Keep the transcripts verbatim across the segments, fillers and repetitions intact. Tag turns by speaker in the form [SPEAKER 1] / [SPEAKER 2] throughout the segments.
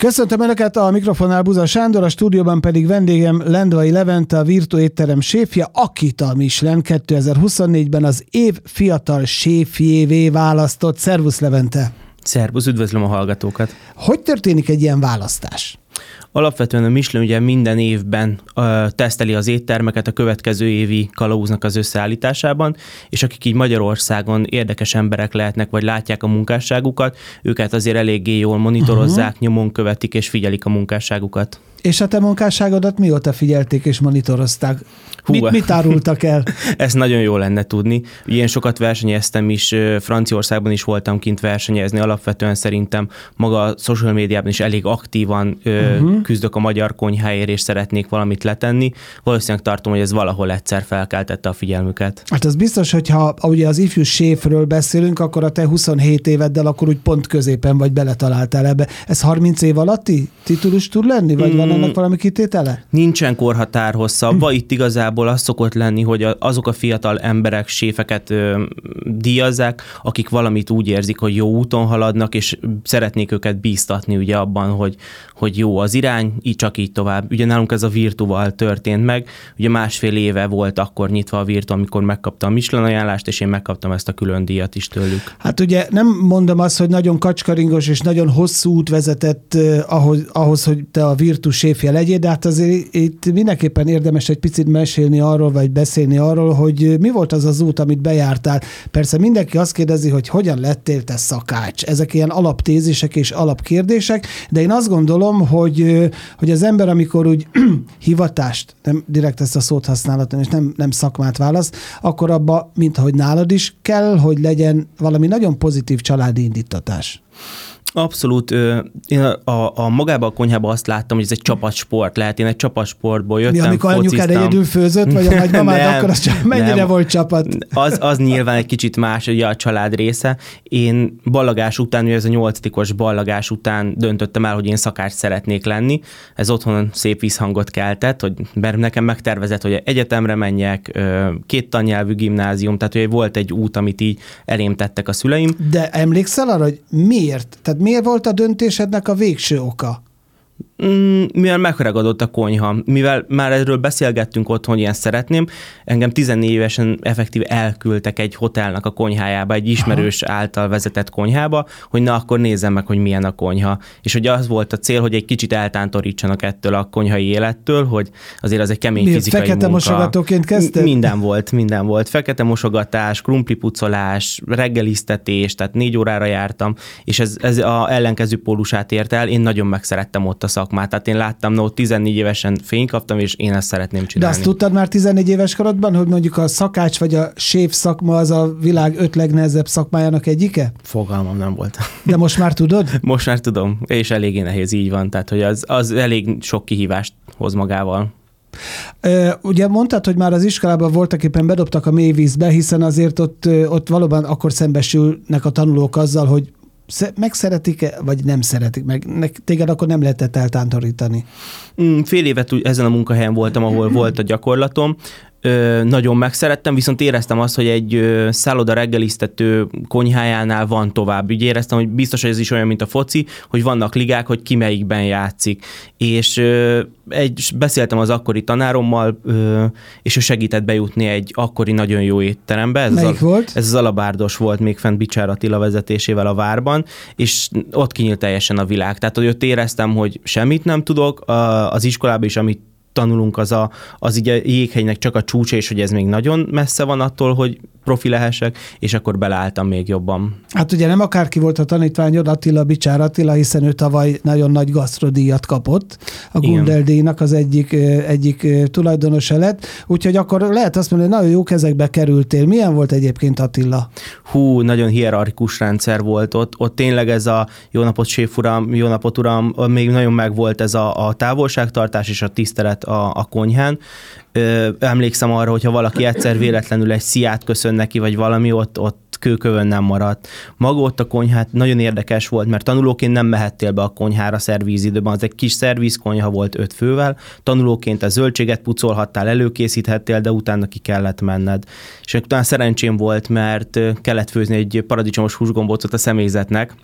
[SPEAKER 1] Köszöntöm Önöket, a mikrofonnál Buza Sándor, a stúdióban pedig vendégem Lendvai Levente, a Virtu étterem séfje, akit a Michelin kétezer-huszonnégyben az év fiatal séfjévé választott. Szervusz Levente!
[SPEAKER 2] Szervusz, üdvözlöm a hallgatókat!
[SPEAKER 1] Hogy történik egy ilyen választás?
[SPEAKER 2] Alapvetően a Michelin ugye minden évben uh, teszteli az éttermeket a következő évi kalauznak az összeállításában, és akik így Magyarországon érdekes emberek lehetnek, vagy látják a munkásságukat, őket azért eléggé jól monitorozzák, uh-huh. nyomon követik és figyelik a munkásságukat. És
[SPEAKER 1] a te munkásságodat mióta figyelték és monitorozták? Hú, mit, mit árultak el?
[SPEAKER 2] Ezt nagyon jó lenne tudni. Ilyen sokat versenyeztem is, Franciaországban is voltam kint versenyezni, alapvetően szerintem maga a social médiában is elég aktívan uh-huh. küzdök a magyar konyháért, és szeretnék valamit letenni. Valószínűleg tartom, hogy ez valahol egyszer felkeltette a figyelmüket.
[SPEAKER 1] Hát az biztos, hogyha ugye az ifjú séfről beszélünk, akkor a te huszonhét éveddel akkor úgy pont középen vagy beletaláltál ebbe. Ez harminc év alatti titulus tud lenni, vagy mm. van ennek valami kitétele?
[SPEAKER 2] Nincsen korhatárhoz szabva, itt igazából az szokott lenni, hogy azok a fiatal emberek, séfeket ö, díjazzák, akik valamit úgy érzik, hogy jó úton haladnak, és szeretnék őket bíztatni ugye abban, hogy, hogy jó az irány, így csak így tovább. Ugye nálunk ez a Virtuval történt meg, ugye másfél éve volt akkor nyitva a Virtu, amikor megkaptam a Michelin ajánlást, és én megkaptam ezt a külön díjat is tőlük.
[SPEAKER 1] Hát ugye nem mondom azt, hogy nagyon kacskaringos és nagyon hosszú út vezetett eh, ahhoz, ahhoz, hogy te a Virtu séfje legyél, de hát azért itt mindenképpen érdemes egy picit mesélni arról, vagy beszélni arról, hogy mi volt az az út, amit bejártál. Persze mindenki azt kérdezi, hogy hogyan lettél te szakács. Ezek ilyen alaptézisek és alapkérdések, de én azt gondolom, hogy, hogy az ember, amikor úgy hivatást, nem direkt ezt a szót használatom, és nem, nem szakmát választ, akkor abba, mint ahogy nálad is, kell, hogy legyen valami nagyon pozitív családi indítatás.
[SPEAKER 2] Abszolút. Én a, a, a magában a konyhában azt láttam, hogy ez egy csapatsport lehet. Én egy csapatsportból jöttem,
[SPEAKER 1] mi, amikor anyukád egyedül főzött, vagy a nagymamád, akkor az csak mennyire nem. volt csapat?
[SPEAKER 2] Az, az nyilván egy kicsit más, ugye a család része. Én ballagás után, ugye ez a nyolcadikos ballagás után döntöttem el, hogy én szakács szeretnék lenni. Ez otthon szép visszhangot keltett, hogy mert nekem megtervezett, hogy egyetemre menjek, két tannyelvű gimnázium, tehát hogy volt egy út, amit így elém tettek a szüleim.
[SPEAKER 1] De emlékszel arra, hogy miért? Tehát miért volt a döntésednek a végső oka?
[SPEAKER 2] Mm, mivel megragadott a konyha, mivel már erről beszélgettünk otthon, hogy ilyen szeretném, engem tizennégy évesen effektív elküldtek egy hotelnak a konyhájába, egy ismerős Aha. által vezetett konyhába, hogy na akkor nézzem meg, hogy milyen a konyha. És hogy az volt a cél, hogy egy kicsit eltántorítsanak ettől a konyhai élettől, hogy azért az egy kemény
[SPEAKER 1] Miért?
[SPEAKER 2] fizikai
[SPEAKER 1] Fekete
[SPEAKER 2] munka.
[SPEAKER 1] mosogatóként kezdted?
[SPEAKER 2] Minden volt, minden volt. Fekete mosogatás, krumplipucolás, reggeliztetés, tehát négy órára jártam, és ez, ez a ellenkező pólusát ért el. Én nagyon megszerettem ott a szakmát. Tehát én láttam, no, tizennégy évesen fényt kaptam, és én ezt szeretném csinálni.
[SPEAKER 1] De azt tudtad már tizennégy éves korodban, hogy mondjuk a szakács vagy a séf szakma az a világ öt legnehezebb szakmájának egyike?
[SPEAKER 2] Fogalmam nem volt.
[SPEAKER 1] De most már tudod?
[SPEAKER 2] Most már tudom, és eléggé nehéz, így van. Tehát, hogy az, az elég sok kihívást hoz magával.
[SPEAKER 1] Ugye mondtad, hogy már az iskolában voltak éppen bedobtak a mélyvízbe, hiszen azért ott, ott valóban akkor szembesülnek a tanulók azzal, hogy megszeretik-e, vagy nem szeretik meg? Téged akkor nem lehetett eltántorítani.
[SPEAKER 2] Fél évet ezen a munkahelyen voltam, ahol volt a gyakorlatom. Ö, nagyon megszerettem, viszont éreztem azt, hogy egy ö, szálloda reggeliztető konyhájánál van tovább. Úgy éreztem, hogy biztos, hogy ez is olyan, mint a foci, hogy vannak ligák, hogy ki melyikben játszik. És ö, egy, beszéltem az akkori tanárommal, ö, és ő segített bejutni egy akkori nagyon jó étterembe. Ez
[SPEAKER 1] Melyik
[SPEAKER 2] az,
[SPEAKER 1] volt?
[SPEAKER 2] Ez az Alabárdos volt még fent Bicsár Attila vezetésével a várban, és ott kinyílt teljesen a világ. Tehát, hogy ott éreztem, hogy semmit nem tudok, az iskolában is, amit tanulunk, az, a, az így a jéghegynek csak a csúcsa, és hogy ez még nagyon messze van attól, hogy profi lehessek, és akkor beleálltam még jobban.
[SPEAKER 1] Hát ugye nem akárki volt a tanítványod, Attila, Bicsár Attila, hiszen ő tavaly nagyon nagy gasztrodíjat kapott. A Gundel-díjnak az egyik, egyik tulajdonosa lett. Úgyhogy akkor lehet azt mondani, hogy nagyon jó kezekbe kerültél. Milyen volt egyébként Attila?
[SPEAKER 2] Hú, nagyon hierarchikus rendszer volt ott. Ott tényleg ez a jó napot, séf uram, jó napot, uram, még nagyon megvolt ez a, a távolságtartás és a tisztelet a, a konyhán. Ö, emlékszem arra, hogyha valaki egyszer véletlenül egy sziát köszön neki, vagy valami, ott, ott kőkövön nem maradt. Maga ott a konyhát nagyon érdekes volt, mert tanulóként nem mehettél be a konyhára szervízidőben, az egy kis szervízkonyha volt öt fővel, tanulóként a zöldséget pucolhattál, előkészíthettél, de utána ki kellett menned. És utána szerencsém volt, mert kellett főzni egy paradicsomos húsgombócot a személyzetnek,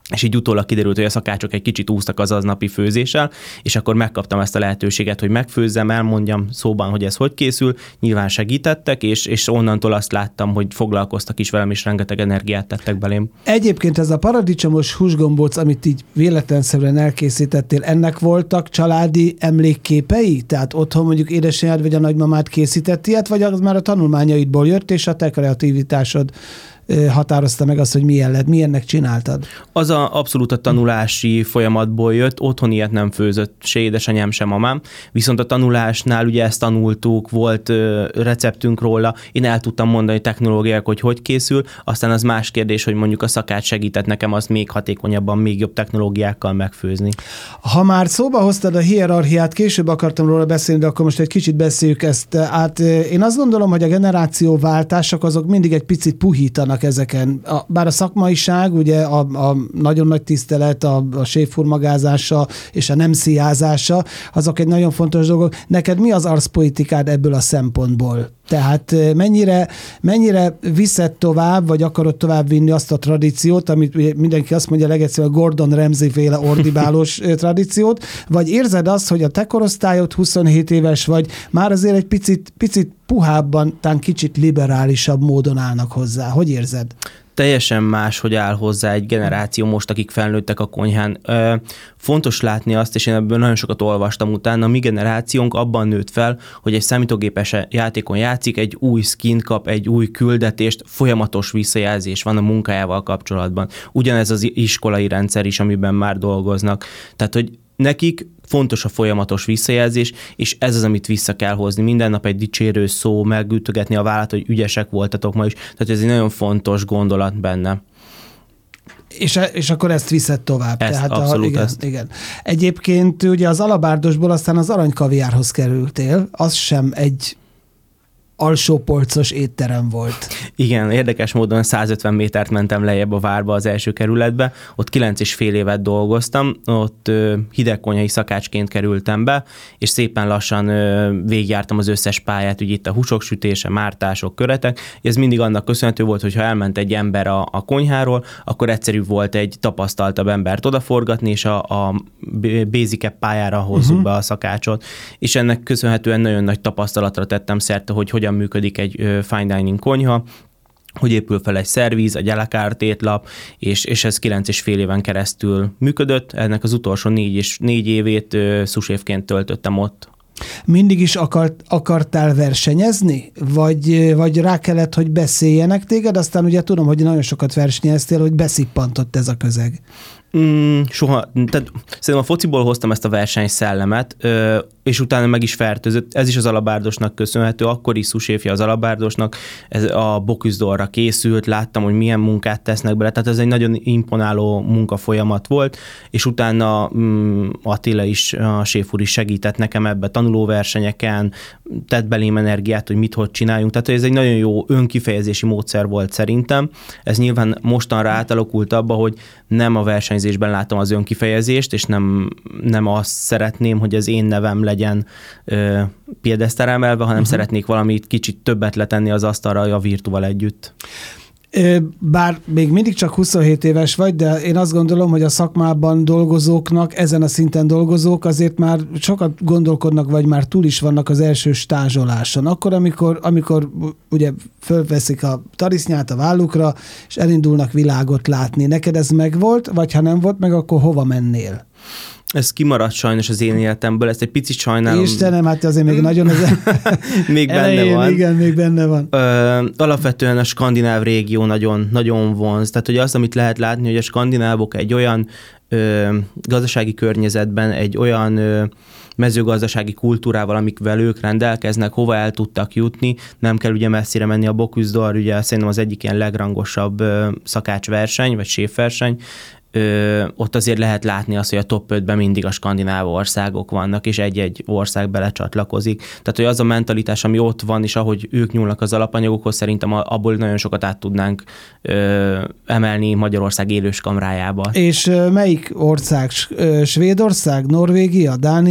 [SPEAKER 2] és így utólag kiderült, hogy a szakácsok egy kicsit úsztak az aznapi főzéssel, és akkor megkaptam ezt a lehetőséget, hogy megfőzzem, elmondjam szóban, hogy ez hogy készül, nyilván segítettek, és, és onnantól azt láttam, hogy foglalkoztak is velem, és rengeteg energiát tettek belém.
[SPEAKER 1] Egyébként ez a paradicsomos húsgombóc, amit így véletlenszerűen elkészítettél, ennek voltak családi emlékképei? Tehát otthon mondjuk édesanyád vagy a nagymamád készített ilyet, vagy az már a tanulmányaidból jött, és a te kreativitásod határozta meg azt, hogy milyen lett, milyennek csináltad?
[SPEAKER 2] Az a abszolút a tanulási folyamatból jött, otthon ilyet nem főzött se édesanyám, se mamám, viszont a tanulásnál ugye ezt tanultuk, volt ö, receptünk róla, én el tudtam mondani technológiák, hogy hogy készül, aztán az más kérdés, hogy mondjuk a szakács segített nekem azt még hatékonyabban, még jobb technológiákkal megfőzni.
[SPEAKER 1] Ha már szóba hoztad a hierarchiát, később akartam róla beszélni, de akkor most egy kicsit beszéljük ezt át. Én azt gondolom, hogy a generációváltások azok mindig egy picit puhítanak ezeken. A, bár a szakmaiság, ugye a, a nagyon nagy tisztelet, a, a séfúr magázása és a nem sziázása, azok egy nagyon fontos dolgok. Neked mi az arszpolitikád ebből a szempontból? Tehát mennyire, mennyire viszed tovább, vagy akarod tovább vinni azt a tradíciót, amit mindenki azt mondja legegyszerűen a Gordon Ramsay-féle ordibálós tradíciót, vagy érzed azt, hogy a te korosztályod huszonhét éves vagy, már azért egy picit, picit puhábban, talán kicsit liberálisabb módon állnak hozzá. Hogy érzed?
[SPEAKER 2] Teljesen más, hogy áll hozzá egy generáció most, akik felnőttek a konyhán. Fontos látni azt, és én ebből nagyon sokat olvastam utána, a mi generációnk abban nőtt fel, hogy egy számítógépes játékon játszik, egy új skint kap, egy új küldetést, folyamatos visszajelzés van a munkájával kapcsolatban. Ugyanez az iskolai rendszer is, amiben már dolgoznak. Tehát, hogy nekik fontos a folyamatos visszajelzés, és ez az, amit vissza kell hozni. Minden nap egy dicsérő szó, megütögetni a vállat, hogy ügyesek voltatok ma is. Tehát ez egy nagyon fontos gondolat benne.
[SPEAKER 1] És, és akkor ezt viszed tovább.
[SPEAKER 2] Ezt,
[SPEAKER 1] Tehát
[SPEAKER 2] abszolút
[SPEAKER 1] a, igen,
[SPEAKER 2] ezt.
[SPEAKER 1] igen. Egyébként ugye az alabárdosból aztán az aranykaviárhoz kerültél, az sem egy alsópolcos étterem volt.
[SPEAKER 2] Igen, érdekes módon százötven métert mentem lejjebb a várba az első kerületbe, ott kilenc és fél évet dolgoztam, ott ö, hidegkonyhai szakácsként kerültem be, és szépen lassan ö, végigjártam az összes pályát, ugye itt a húsok sütése, mártások, köretek, ez mindig annak köszönhető volt, hogy ha elment egy ember a, a konyháról, akkor egyszerű volt egy tapasztaltabb embert odaforgatni, és a, a basic pályára hozzuk uh-huh. be a szakácsot, és ennek köszönhetően nagyon nagy tapasztalatra tettem szerte, hogy hogyan működik egy fine dining konyha, hogy épül fel egy szerviz, egy à la carte étlap, és, és ez kilenc és fél éven keresztül működött. Ennek az utolsó négy, és négy évét suséfként töltöttem ott.
[SPEAKER 1] Mindig is akart, akartál versenyezni? Vagy, vagy rá kellett, hogy beszéljenek téged? Aztán ugye tudom, hogy nagyon sokat versenyeztél, hogy beszippantott ez a közeg.
[SPEAKER 2] Mm, soha, tehát szerintem a fociból hoztam ezt a versenyszellemet, és utána meg is fertőzött. Ez is az alabárdosnak köszönhető, akkori szuséfje az alabárdosnak, ez a Bocuse d'Orra készült, láttam, hogy milyen munkát tesznek bele, tehát ez egy nagyon imponáló munkafolyamat volt, és utána mm, Attila is, a séfúr is segített nekem ebbe tanulóversenyeken, tett belém energiát, hogy mit, hogy csináljunk, tehát ez egy nagyon jó önkifejezési módszer volt szerintem. Ez nyilván mostanra átalakult abba, hogy nem a versenyzésben látom az önkifejezést, és nem, nem azt szeretném, hogy az én nevem legyen ö, piedesztára emelve, hanem uh-huh. szeretnék valamit kicsit többet letenni az asztalra a Virtuval együtt.
[SPEAKER 1] Bár még mindig csak huszonhét éves vagy, de én azt gondolom, hogy a szakmában dolgozóknak, ezen a szinten dolgozók azért már sokat gondolkodnak, vagy már túl is vannak az első stázsoláson. Akkor, amikor, amikor ugye fölveszik a tarisznyát a vállukra, és elindulnak világot látni. Neked ez megvolt, vagy ha nem volt meg, akkor hova mennél?
[SPEAKER 2] Ez kimaradt sajnos az én életemből, ezt egy picit sajnálom.
[SPEAKER 1] Istenem, hát azért még nagyon az
[SPEAKER 2] még benne
[SPEAKER 1] elején,
[SPEAKER 2] van.
[SPEAKER 1] Igen, még benne van.
[SPEAKER 2] Ö, alapvetően a skandináv régió nagyon, nagyon vonz. Tehát, hogy azt, amit lehet látni, hogy a skandinávok egy olyan ö, gazdasági környezetben, egy olyan ö, mezőgazdasági kultúrával, amikvel ők rendelkeznek, hova el tudtak jutni, nem kell ugye messzire menni. A Bocuse d'Or, ugye szerintem az egyik ilyen legrangosabb ö, szakácsverseny, vagy séfverseny. Ö, ott azért lehet látni azt, hogy a top ötben mindig a skandináv országok vannak, és egy-egy ország belecsatlakozik. Tehát, hogy az a mentalitás, ami ott van, és ahogy ők nyúlnak az alapanyagokhoz, szerintem abból nagyon sokat át tudnánk ö, emelni Magyarország élős kamrájába.
[SPEAKER 1] És ö, melyik ország? Svédország, Norvégia, Dánia?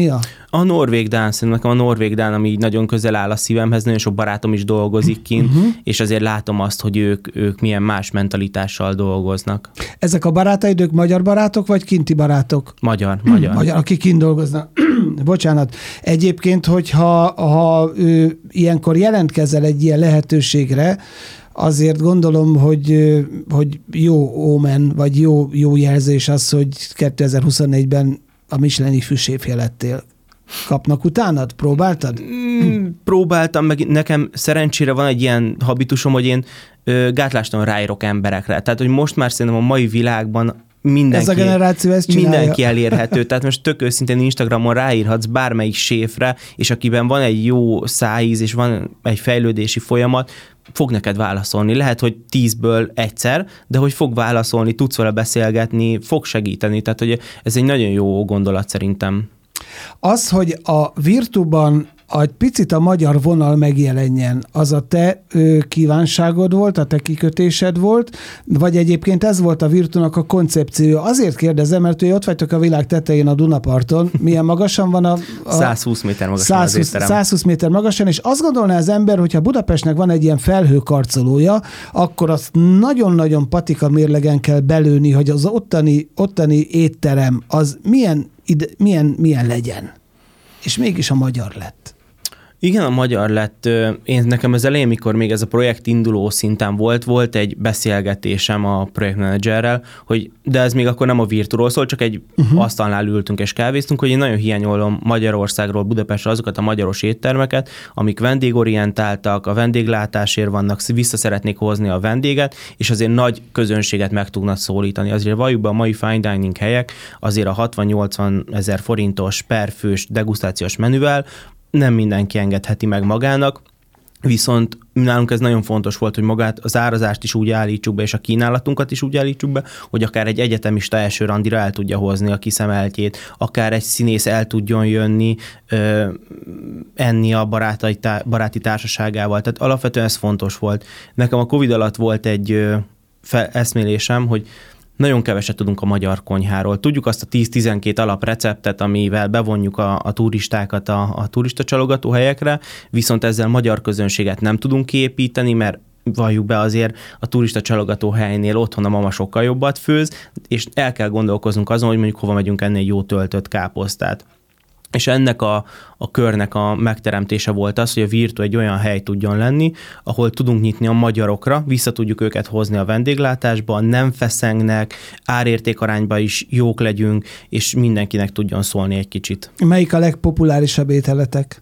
[SPEAKER 2] A norvég dán, szerintem nekem a norvég dán, ami így nagyon közel áll a szívemhez, nagyon sok barátom is dolgozik kint, uh-huh. és azért látom azt, hogy ők, ők milyen más mentalitással dolgoznak.
[SPEAKER 1] Ezek a barátaid, ők magyar barátok, vagy kinti barátok?
[SPEAKER 2] Magyar, magyar.
[SPEAKER 1] Magyar, akik kint dolgoznak. Bocsánat. Egyébként, hogyha ha, ő, ilyenkor jelentkezel egy ilyen lehetőségre, azért gondolom, hogy, hogy jó ómen, vagy jó, jó jelzés az, hogy kétezer-huszonnégyben a Michelin fűséfje lettél. Kapnak utánad? Próbáltad?
[SPEAKER 2] Mm, próbáltam, meg nekem szerencsére van egy ilyen habitusom, hogy én ö, gátlástalan ráírok emberekre. Tehát, hogy most már szerintem a mai világban mindenki,
[SPEAKER 1] ez a generáció ezt csinálja.
[SPEAKER 2] Mindenki elérhető. Tehát most tök őszintén Instagramon ráírhatsz bármelyik séfre, és akiben van egy jó szájíz, és van egy fejlődési folyamat, fog neked válaszolni. Lehet, hogy tízből egyszer, de hogy fog válaszolni, tudsz vele beszélgetni, fog segíteni. Tehát, hogy ez egy nagyon jó gondolat szerintem.
[SPEAKER 1] Az, hogy a Virtuban egy picit a magyar vonal megjelenjen, az a te ö, kívánságod volt, a te kikötésed volt, vagy egyébként ez volt a Virtunak a koncepciója? Azért kérdezem, mert ugye ott vagytok a világ tetején a Dunaparton. Milyen magasan van a... a
[SPEAKER 2] százhúsz méter magasan százhúsz, az étterem.
[SPEAKER 1] százhúsz méter magasan, és azt gondolná az ember, hogyha Budapestnek van egy ilyen felhőkarcolója, akkor azt nagyon-nagyon patika mérlegen kell belőni, hogy az ottani, ottani étterem az milyen, ide, milyen, milyen legyen. És mégis a magyar lett.
[SPEAKER 2] Igen, a magyar lett. Én nekem az elején, mikor még ez a projekt induló szinten volt, volt egy beszélgetésem a projektmenedzserrel, hogy de ez még akkor nem a Virturól szól, csak egy uh-huh. asztalnál ültünk és kávéztunk, hogy én nagyon hiányolom Magyarországról, Budapestre azokat a magyaros éttermeket, amik vendégorientáltak, a vendéglátásért vannak, vissza szeretnék hozni a vendéget, és azért nagy közönséget meg tudnak szólítani. Azért valljuk be, a mai fine dining helyek azért a hatvan-nyolcvan ezer forintos per fős degustációs menüvel nem mindenki engedheti meg magának, viszont nálunk ez nagyon fontos volt, hogy magát az árazást is úgy állítsuk be, és a kínálatunkat is úgy állítsuk be, hogy akár egy egyetemista első randira el tudja hozni a kiszemeltjét, akár egy színész el tudjon jönni, ö, enni a baráti, baráti társaságával. Tehát alapvetően ez fontos volt. Nekem a Covid alatt volt egy ö, eszmélésem, hogy nagyon keveset tudunk a magyar konyháról. Tudjuk azt a tíz-tizenkét alapreceptet, amivel bevonjuk a, a turistákat a, a turista csalogató helyekre, viszont ezzel magyar közönséget nem tudunk kiépíteni, mert valljuk be azért a turista csalogató helynél otthon a mama sokkal jobbat főz, és el kell gondolkoznunk azon, hogy mondjuk hova megyünk enni egy jó töltött káposztát. És ennek a, a körnek a megteremtése volt az, hogy a Virtu egy olyan hely tudjon lenni, ahol tudunk nyitni a magyarokra, vissza tudjuk őket hozni a vendéglátásba, nem feszengnek, árértékarányban is jók legyünk, és mindenkinek tudjon szólni egy kicsit.
[SPEAKER 1] Melyik a legpopulárisabb ételetek?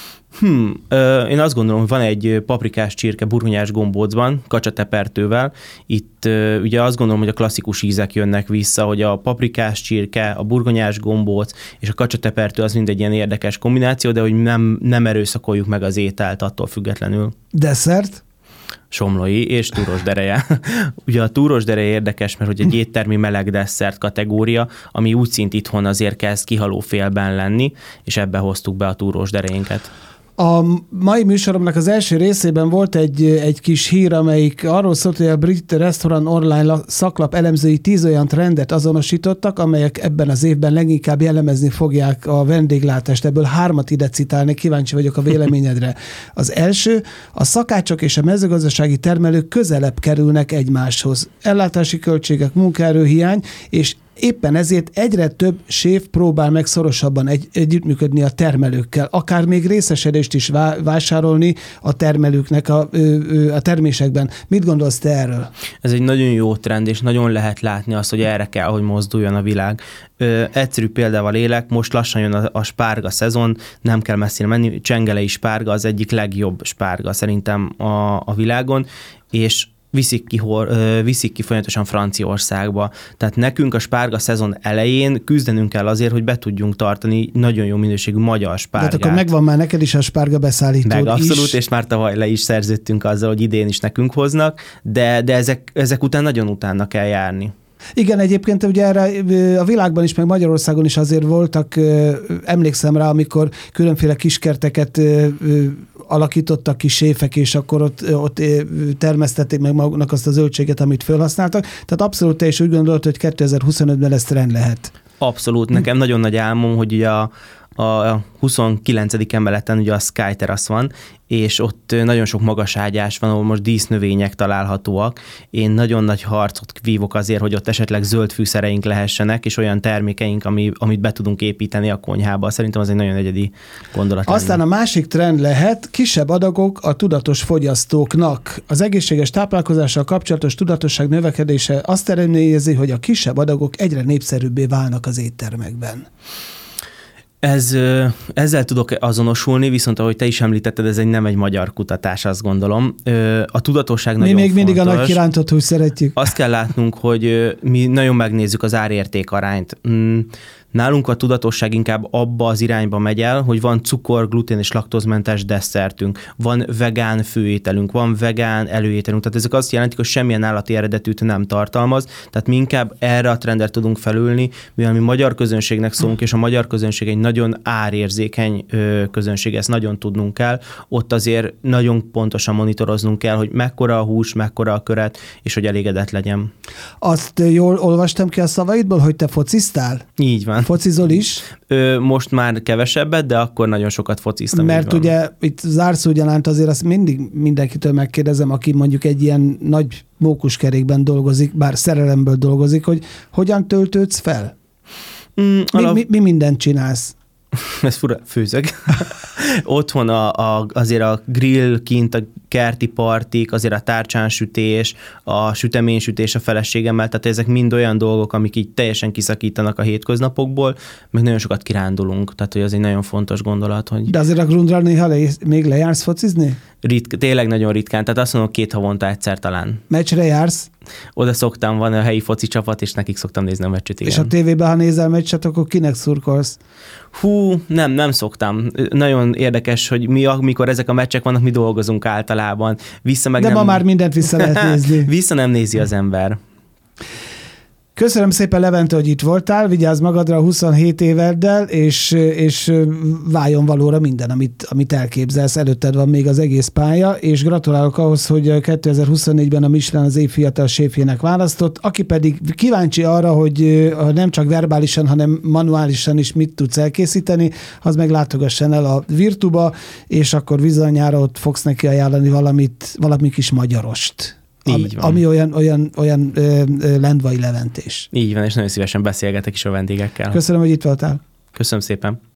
[SPEAKER 2] Hmm, ö, én azt gondolom, hogy van egy paprikás csirke burgonyás gombócban, kacsatepertővel. Itt ö, ugye azt gondolom, hogy a klasszikus ízek jönnek vissza, hogy a paprikás csirke, a burgonyás gombóc és a kacsatepertő az mind egy ilyen érdekes kombináció, de hogy nem, nem erőszakoljuk meg az ételt attól függetlenül.
[SPEAKER 1] Desszert?
[SPEAKER 2] Somlói és túrosdereje. Ugye a túrosdereje érdekes, mert hogy egy éttermi meleg desszert kategória, ami úgy szint itthon azért kezd kihaló félben lenni, és ebbe hoztuk be a túrosderejénket.
[SPEAKER 1] A mai műsoromnak az első részében volt egy, egy kis hír, amelyik arról szólt, hogy a brit restaurant online szaklap elemzői tíz olyan trendet azonosítottak, amelyek ebben az évben leginkább jellemezni fogják a vendéglátást. Ebből hármat ide citálni, kíváncsi vagyok a véleményedre. Az első, a szakácsok és a mezőgazdasági termelők közelebb kerülnek egymáshoz. Ellátási költségek, munkaerőhiány, és éppen ezért egyre több séf próbál meg szorosabban egy, együttműködni a termelőkkel, akár még részesedést is vá- vásárolni a termelőknek a, a termésekben. Mit gondolsz te erről? Ez
[SPEAKER 2] egy nagyon jó trend, és nagyon lehet látni azt, hogy erre kell, hogy mozduljon a világ. Ö, egyszerű példával élek, most lassan jön a, a spárga szezon, nem kell messzire menni, csengelei spárga az egyik legjobb spárga szerintem a, a világon, és viszik ki, hor, viszik ki folyamatosan Franciaországba. Tehát nekünk a spárga szezon elején küzdenünk kell azért, hogy be tudjunk tartani nagyon jó minőségű magyar spárgát. Tehát akkor megvan már neked is a spárga beszállítód Meg abszolút, is. És már tavaly le is szerződtünk azzal, hogy idén is nekünk hoznak, de, de ezek, ezek után nagyon utána kell járni. Igen, egyébként ugye erre a világban is, meg Magyarországon is azért voltak, emlékszem rá, amikor különféle kiskerteket alakítottak ki séfek, és akkor ott, ott termesztették meg maguknak azt a zöldséget, amit felhasználtak. Tehát abszolút te is úgy gondolod, hogy kétezer-huszonötben ez trend lehet. Abszolút. Nekem hm. nagyon nagy álmom, hogy ugye a a huszonkilencedik emeleten ugye a Sky Terrace van, és ott nagyon sok magaságyás van, ahol most dísznövények találhatóak. Én nagyon nagy harcot vívok azért, hogy ott esetleg zöld fűszereink lehessenek, és olyan termékeink, ami, amit be tudunk építeni a konyhába. Szerintem az egy nagyon egyedi gondolat.
[SPEAKER 1] Aztán
[SPEAKER 2] lenne.
[SPEAKER 1] A másik trend lehet kisebb adagok a tudatos fogyasztóknak. Az egészséges táplálkozással kapcsolatos tudatosság növekedése azt eredményezi, hogy a kisebb adagok egyre népszerűbbé válnak az éttermekben.
[SPEAKER 2] Ez, ezzel tudok azonosulni, viszont ahogy te is említetted, ez egy nem egy magyar kutatás, azt gondolom. A tudatosság
[SPEAKER 1] mi
[SPEAKER 2] nagyon
[SPEAKER 1] még
[SPEAKER 2] fontos.
[SPEAKER 1] mindig a nagy kirántott húst szeretjük.
[SPEAKER 2] Azt kell látnunk, hogy mi nagyon megnézzük az árérték arányt. Nálunk a tudatosság inkább abba az irányba megy el, hogy van cukor, glutén és laktózmentes desszertünk, van vegán főételünk, van vegán előételünk, tehát ezek azt jelentik, hogy semmilyen állati eredetűt nem tartalmaz, tehát mi inkább erre a trendet tudunk felülni, mivel mi magyar közönségnek szólunk, és a magyar közönség egy nagyon árérzékeny közönség, ezt nagyon tudnunk kell, ott azért nagyon pontosan monitoroznunk kell, hogy mekkora a hús, mekkora a köret, és hogy elégedett legyen.
[SPEAKER 1] Azt jól olvastam ki a szavaidból, hogy te fociztál?
[SPEAKER 2] Így van.
[SPEAKER 1] Focizol is?
[SPEAKER 2] Ö, most már kevesebbet, de akkor nagyon sokat fociztam.
[SPEAKER 1] Mert ugye itt zárszó gyanánt azért azt mindig mindenkitől megkérdezem, aki mondjuk egy ilyen nagy mókuskerékben dolgozik, bár szerelemből dolgozik, hogy hogyan töltődsz fel? Mm, mi, alap... mi, mi mindent csinálsz?
[SPEAKER 2] Ez fura, főzök. Otthon a, a, azért a grill, kint a kerti partik, azért a tárcsánsütés, a süteménysütés a feleségemmel, tehát ezek mind olyan dolgok, amik így teljesen kiszakítanak a hétköznapokból, meg nagyon sokat kirándulunk, tehát hogy az egy nagyon fontos gondolat. Hogy...
[SPEAKER 1] De azért a Grundra néha le, még lejársz focizni?
[SPEAKER 2] Ritk, tényleg nagyon ritkán, tehát azt mondom, két havonta egyszer talán.
[SPEAKER 1] Meccsre jársz?
[SPEAKER 2] Oda szoktam, van a helyi foci csapat, és nekik szoktam nézni a meccset, igen.
[SPEAKER 1] És a tévében, ha nézel meccset, akkor kinek szurkolsz?
[SPEAKER 2] Hú, nem, nem szoktam. Nagyon érdekes, hogy mi, amikor ezek a meccsek vannak, mi dolgozunk általában. Vissza meg
[SPEAKER 1] De
[SPEAKER 2] nem...
[SPEAKER 1] ma már mindent vissza lehet nézni.
[SPEAKER 2] Vissza nem nézi az ember.
[SPEAKER 1] Köszönöm szépen, Levente, hogy itt voltál, vigyázz magadra a huszonhét éveddel, és, és váljon valóra minden, amit, amit elképzelsz. Előtted van még az egész pálya, és gratulálok ahhoz, hogy kétezer-huszonnégyben a Michelin az év fiatal séfjének választott, aki pedig kíváncsi arra, hogy nem csak verbálisan, hanem manuálisan is mit tudsz elkészíteni, az meg látogassen el a Virtuba, és akkor bizonyára ott fogsz neki ajánlani valamit, valami kis magyarost. Ami, ami olyan, olyan, olyan ö, ö, lendvai leventés.
[SPEAKER 2] Így van, és nagyon szívesen beszélgetek is a vendégekkel.
[SPEAKER 1] Köszönöm, hogy itt voltál.
[SPEAKER 2] Köszönöm szépen.